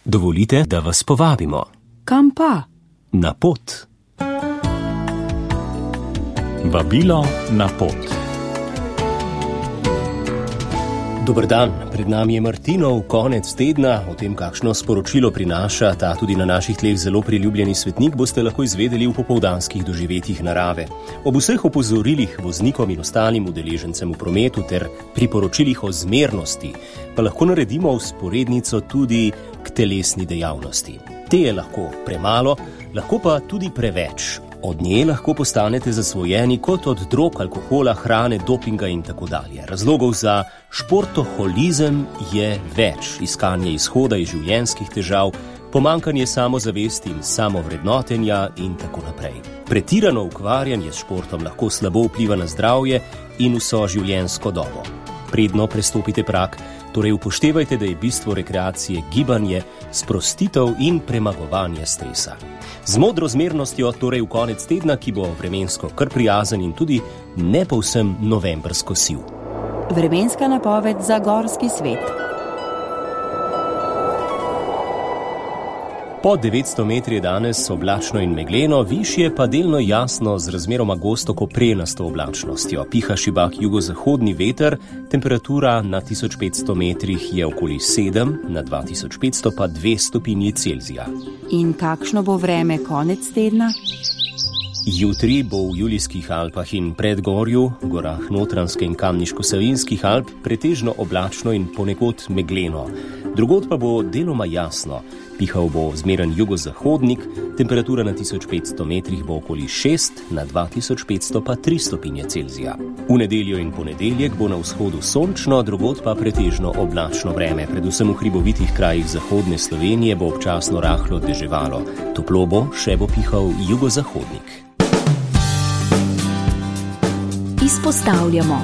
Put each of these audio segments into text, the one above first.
Dovolite, da vas povabimo. Kam pa? Na pot. Vabilo na pot. Dober dan, pred nami je Martinov konec tedna. O tem, kakšno sporočilo prinaša ta tudi na naših tleh zelo priljubljeni svetnik, boste lahko izvedeli v popoldanskih doživetjih narave. Ob vseh opozorilih voznikom in ostalim udeležencem v prometu ter priporočilih o zmernosti pa lahko naredimo vzporednico tudi k telesni dejavnosti. Te je lahko premalo, lahko pa tudi preveč. Od nje lahko postanete zasvojeni kot od drog, alkohola, hrane, dopinga in tako dalje. Razlogov za športoholizem je več. Iskanje izhoda iz življenjskih težav, pomanjkanje samozavesti in samovrednotenja in tako naprej. Pretirano ukvarjanje s športom lahko slabo vpliva na zdravje in vso življenjsko dobo. Predno prestopite prag, torej upoštevajte, da je bistvo rekreacije gibanje, sprostitev in premagovanje stresa. Z modro zmernostjo, torej v konec tedna, ki bo vremensko kar prijazen in tudi ne povsem novembrsko siv. Vremenska napoved za gorski svet. Pod 900 metri je danes oblačno in megleno, višje pa delno jasno z razmeroma gosto koprenasto oblačnostjo. Piha šibak jugozahodni veter, temperatura na 1500 metrih je okoli 7, na 2500 pa 2 stopinji Celzija. In kakšno bo vreme konec tedna? Jutri bo v Julijskih Alpah in Predgorju, gorah Notranjske in Kamniško-Savinjskih Alp, pretežno oblačno in ponekod megleno. Drugod pa bo deloma jasno. Pihal bo zmeren jugozahodnik, temperatura na 1500 metrih bo okoli 6, na 2500 pa 3 stopinje Celzija. V nedeljo in ponedeljek bo na vzhodu sončno, drugod pa pretežno oblačno vreme. Predvsem v hribovitih krajih zahodne Slovenije bo občasno rahlo deževalo. Toplo bo, še bo pihal jugozahodnik. Izpostavljamo.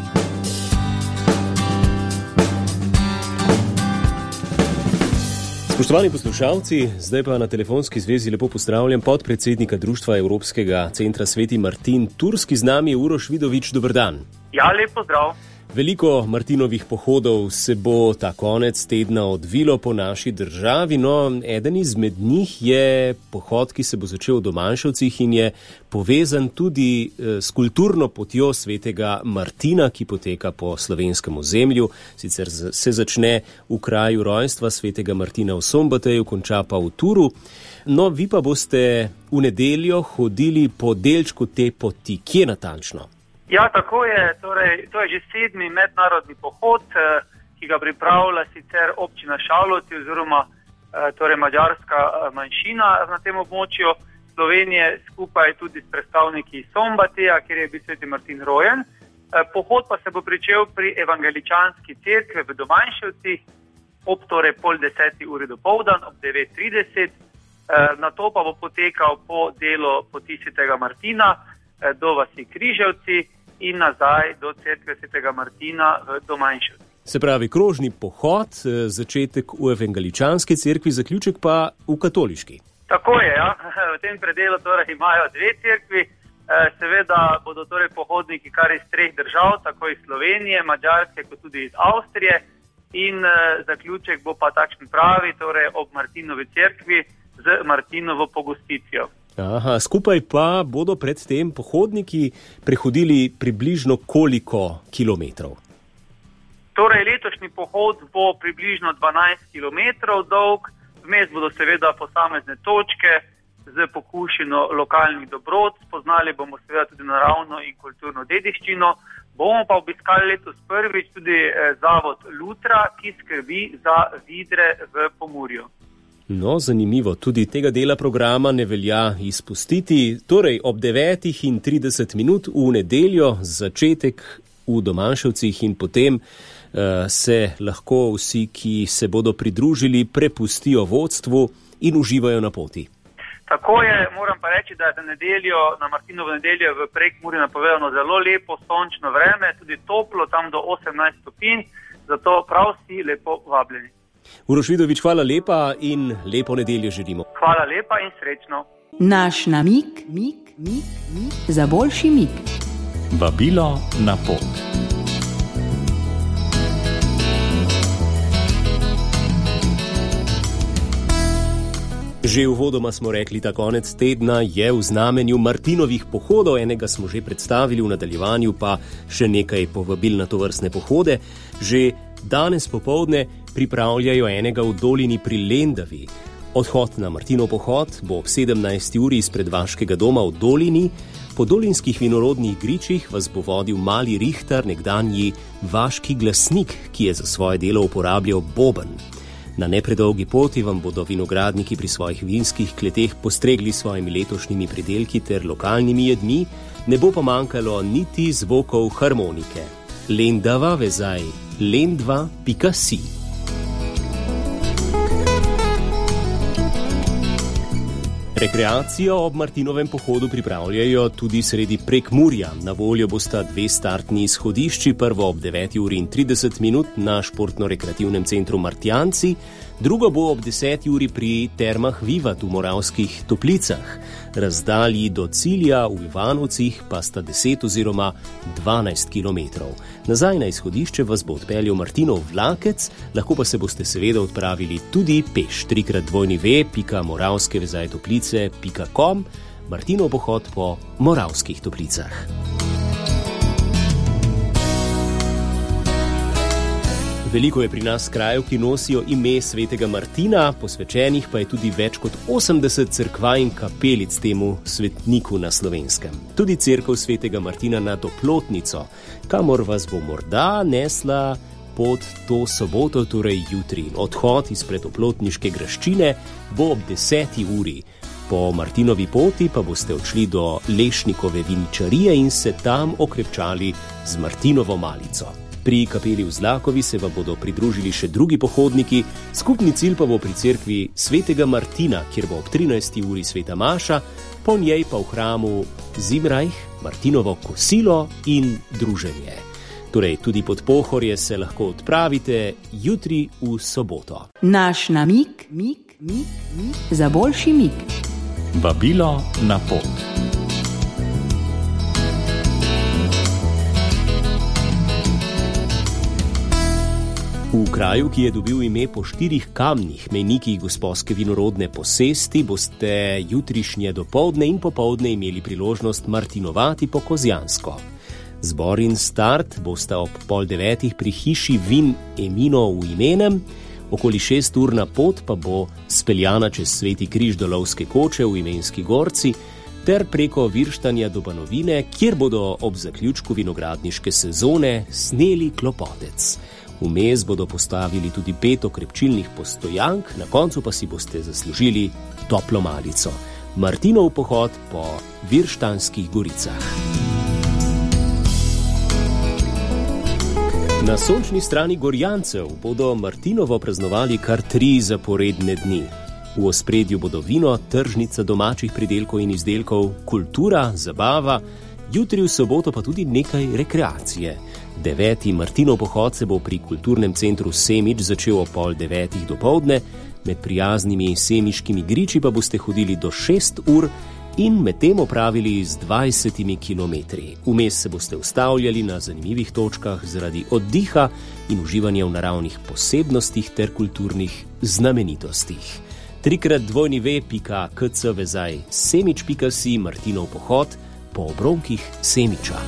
Spoštovani poslušalci, zdaj pa na telefonski zvezi lepo pozdravljam podpredsednika Društva Evropskega centra Sveti Martin Turski. Z nami je Uroš Vidovič, dober dan. Ja, lep pozdrav. Veliko Martinovih pohodov se bo ta konec tedna odvilo po naši državi, no eden izmed njih je pohod, ki se bo začel v Domanševcih in je povezan tudi s kulturno potjo svetega Martina, ki poteka po slovenskem ozemlju. Sicer se začne v kraju rojstva svetega Martina v Sombateju, konča pa v Turu. No, vi pa boste v nedeljo hodili po delčku te poti. Kje natančno? Ja, tako je. Torej, to je že 7. mednarodni pohod, ki ga pripravlja sicer občina Šalovci oziroma torej madžarska manjšina na tem območju Slovenije, skupaj tudi s predstavniki Sombateja, kjer je bil sveti Martin rojen. Pohod pa se bo pričel pri evangeličanski cerkvi v Domanševcih ob torej 9:30 dopoldan, ob 9:30. Nato pa bo potekal po delu poti svetega Martina do vasi Križevci in nazaj do cerkve svetega Martina v Domanševcih. Se pravi, krožni pohod, začetek v evangeličanski cerkvi, zaključek pa v katoliški. Tako je, ja. V tem predelu torej imajo 2 cerkvi. Seveda bodo torej pohodniki kar iz 3 držav, tako iz Slovenije, Madžarske kot tudi iz Avstrije. In zaključek bo pa takšen pravi, torej ob Martinovi cerkvi z Martinovo pogostitvijo. Aha, skupaj pa bodo pred tem pohodniki prehodili približno koliko kilometrov? Torej, letošnji pohod bo približno 12 kilometrov dolg. Vmes bodo seveda posamezne točke z pokušino lokalnih dobrot. Spoznali bomo seveda tudi naravno in kulturno dediščino. Bomo pa obiskali letos prvič tudi zavod Lutra, ki skrbi za vidre v Pomurju. No, zanimivo, tudi tega dela programa ne velja izpustiti. Torej, ob 9:30 v nedeljo začetek v Domanševcih in potem se lahko vsi, ki se bodo pridružili, prepustijo vodstvu in uživajo na poti. Tako je, moram pa reči, da je za nedeljo, na Martinovo nedeljo v Prekmurju napovedano zelo lepo sončno vreme, tudi toplo, tam do 18 stopinj, zato prav vsi lepo vabljeni. Uroš Vidovič, hvala lepa in lepo nedeljo želimo. Hvala lepa in srečno. Naš namig za boljši mig. Vabilo na pot. Že uvodoma smo rekli, ta konec tedna je v znamenju Martinovih pohodov, enega smo že predstavili, v nadaljevanju pa še nekaj povabil na tovrstne pohode. Že danes popoldne pripravljajo enega v dolini pri Lendavi. Odhod na Martinov pohod bo ob 17. uri izpred vaškega doma v dolini. Po dolinskih vinorodnih gričih vas bo vodil mali Rihtar, nekdanji vaški glasnik, ki je za svoje delo uporabljal boben. Na nepredolgi poti vam bodo vinogradniki pri svojih vinskih kleteh postregli svojimi letošnjimi pridelki ter lokalnimi jedmi, ne bo pa manjkalo niti zvokov harmonike. Lendava vezaj lendva.si. Rekreacijo ob Martinovem pohodu pripravljajo tudi sredi Prekmurja. Na voljo bosta 2 startni izhodišči, prvo ob 9:30 na športno-rekreativnem centru Martjanci, drugo bo ob 10. uri pri Termah Vivat v Moravskih Toplicah. Razdalji do cilja v Ivanovcih pa sta 10 oziroma 12 kilometrov. Nazaj na izhodišče vas bo odpeljal Martinov vlakec, lahko pa se boste seveda odpravili tudi peš. 3x2v.moravske-toplice.com. Martinov pohod po Moravskih Toplicah. Veliko je pri nas krajev, ki nosijo ime svetega Martina, posvečenih pa je tudi več kot 80 cerkva in kapelic temu svetniku na Slovenskem. Tudi cerkev svetega Martina nad Oplotnico, kamor vas bo morda nesla pot to soboto, torej jutri. Odhod izpred oplotniške graščine bo ob 10. uri. Po Martinovi poti pa boste odšli do Lešnikove viničarije in se tam okrepčali z Martinovo malico. Pri kapeli v Zlakovi se vam bodo pridružili še drugi pohodniki, skupni cilj pa bo pri cerkvi svetega Martina, kjer bo ob 13. uri sveta maša, po njej pa v hramu Zimrajh, Martinovo kosilo in druženje. Torej, tudi pod Pohorje se lahko odpravite jutri v soboto. Naš namig za boljši mig. Vabilo na pot. V kraju, ki je dobil ime po 4 kamnih, mejnikih Gosposke vinorodne posesti, boste jutrišnje dopoldne in popoldne imeli priložnost martinovati po Kozjansko. Zbor in start bosta ob 8:30 pri hiši Vin Emino v Imenem, okoli 6 pot pa bo speljana čez Sveti križ do Lovske koče v Imenski gorci ter preko Virštanja do Banovine, kjer bodo ob zaključku vinogradniške sezone sneli klopotec. Vmes bodo postavili tudi 5 okrepčilnih postojank, na koncu pa si boste zaslužili toplo malico. Martinov pohod po Virštanskih goricah. Na sončni strani Gorjancev bodo Martinovo praznovali kar 3 zaporedne dni. V ospredju bodo vino, tržnica domačih pridelkov in izdelkov, kultura, zabava, jutri v soboto pa tudi nekaj rekreacije. 9. Martinov pohod se bo pri kulturnem centru Semič začel ob 8:30 dopoldne, med prijaznimi semiškimi griči pa boste hodili do 6 ur in medtem opravili z 20 kilometri. Vmes se boste ustavljali na zanimivih točkah zaradi oddiha in uživanja v naravnih posebnostih ter kulturnih znamenitostih. 3x2v.kc/semič.si Martinov pohod po obronkih Semiča.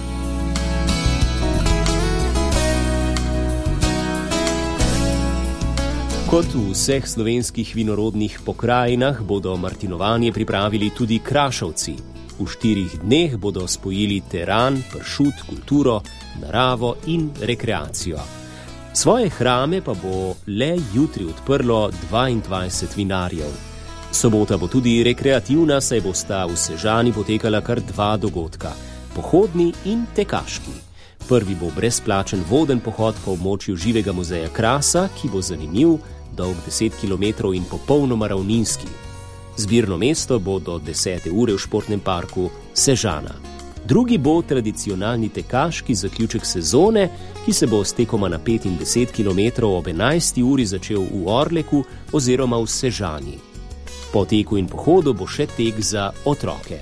Kot v vseh slovenskih vinorodnih pokrajinah bodo martinovanje pripravili tudi Krašovci. V 4 dneh bodo spojili teran, pršut, kulturo, naravo in rekreacijo. Svoje hrame pa bo le jutri odprlo 22 vinarjev. Sobota bo tudi rekreativna, saj bosta v Sežani potekala kar 2 dogodka, pohodni in tekaški. Prvi bo brezplačen voden pohod po območju živega muzeja Krasa, ki bo zanimiv, dolg 10 km in popolnoma ravninski. Zbirno mesto bo do 10. ure v športnem parku Sežana. Drugi bo tradicionalni tekaški zaključek sezone, ki se bo s tekoma na 5 in 10 km ob 11. uri začel v Orleku oziroma v Sežani. Po teku in pohodu bo še tek za otroke.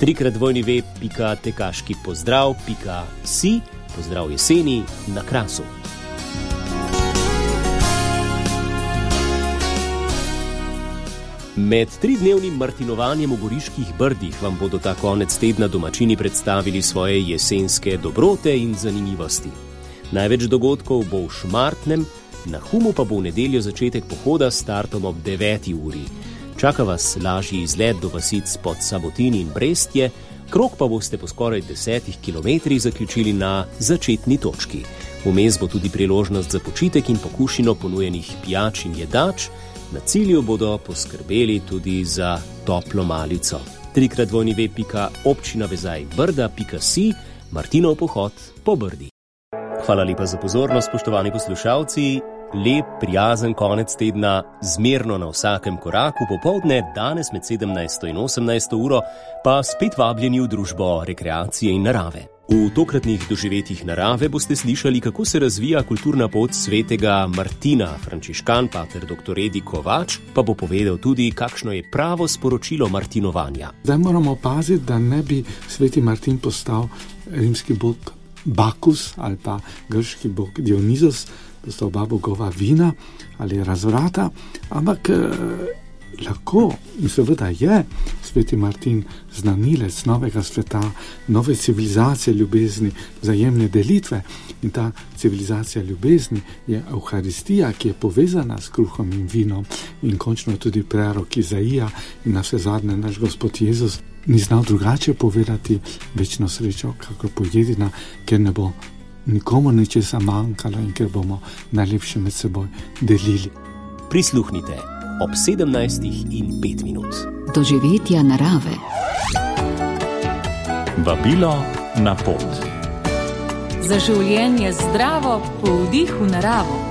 3x2v.tekaškipozdrav.si Pozdrav jeseni na Krasu. Med 3-dnevnim martinovanjem v Goriških Brdih vam bodo ta konec tedna domačini predstavili svoje jesenske dobrote in zanimivosti. Največ dogodkov bo v Šmartnem, na Humu pa bo v nedeljo začetek pohoda s startom ob 9. uri. Čaka vas lažji izlet do vasic pod Sabotini in Brestje, krog pa boste po skoraj 10 kilometrih zaključili na začetni točki. Vmes bo tudi priložnost za počitek in pokušino ponujenih pijač in jedač. Na cilju bodo poskrbeli tudi za toplo malico. 3x2.občinavezajbrda.si, Martinov pohod po Brdi. Hvala lepa za pozornost, spoštovani poslušalci. Lep, prijazen konec tedna, zmerno na vsakem koraku, popoldne, danes med 17. in 18. uro, pa spet vabljeni v družbo rekreacije in narave. V tokratnih doživetjih narave boste slišali, kako se razvija kulturna pot svetega Martina. Frančiškan pater dr. Edi Kovač pa bo povedal tudi, kakšno je pravo sporočilo martinovanja. Zdaj moramo paziti, da ne bi sveti Martin postal rimski bog Bakus ali pa grški bog Dionizos, postal oba bogova vina ali razvrata, ampak lahko in seveda je sveti Martin znanilec novega sveta, nove civilizacije ljubezni, vzajemne delitve. In ta civilizacija ljubezni je Evharistija, ki je povezana s kruhom in vinom, in končno tudi prerok Izaija in navsezadnje naš Gospod Jezus ni znal drugače povedati večno srečo, kakor pojedina, ker ne bo nikomu ničesa manjkalo in ker bomo najlepše med seboj delili. Prisluhnite ob 17:05. Doživetja narave. Vabilo na pot. Za življenje zdravo po vdihu naravo.